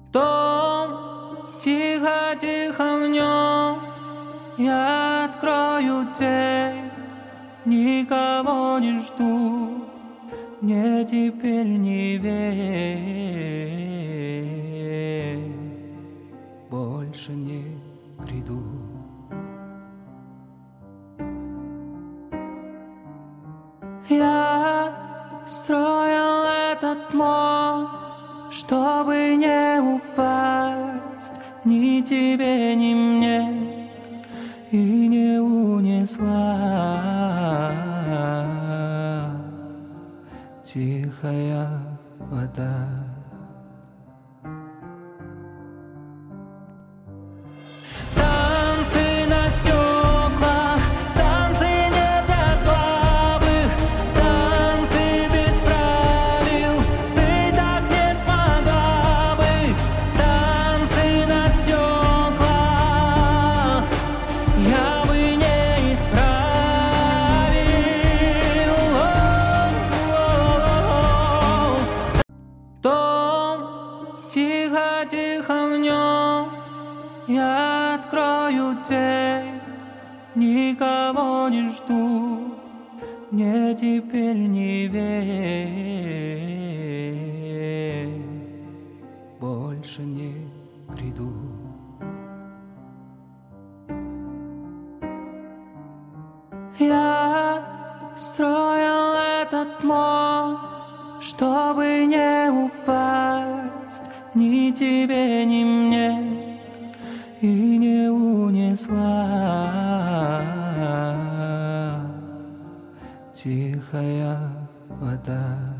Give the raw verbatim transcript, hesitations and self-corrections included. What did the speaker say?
Дом, тихо-тихо в нем я открою дверь, никого не жду, мне теперь не верь, больше не приду. Я строил этот мост, чтобы не упасть ни тебе, ни мне, и не унесла тихая вода. Дом, тихо-тихо в нем я открою дверь, никого не жду, мне теперь не верь, больше не приду. Я строил этот мост, чтобы не упасть ни тебе, ни мне, и не унесла тихая вода.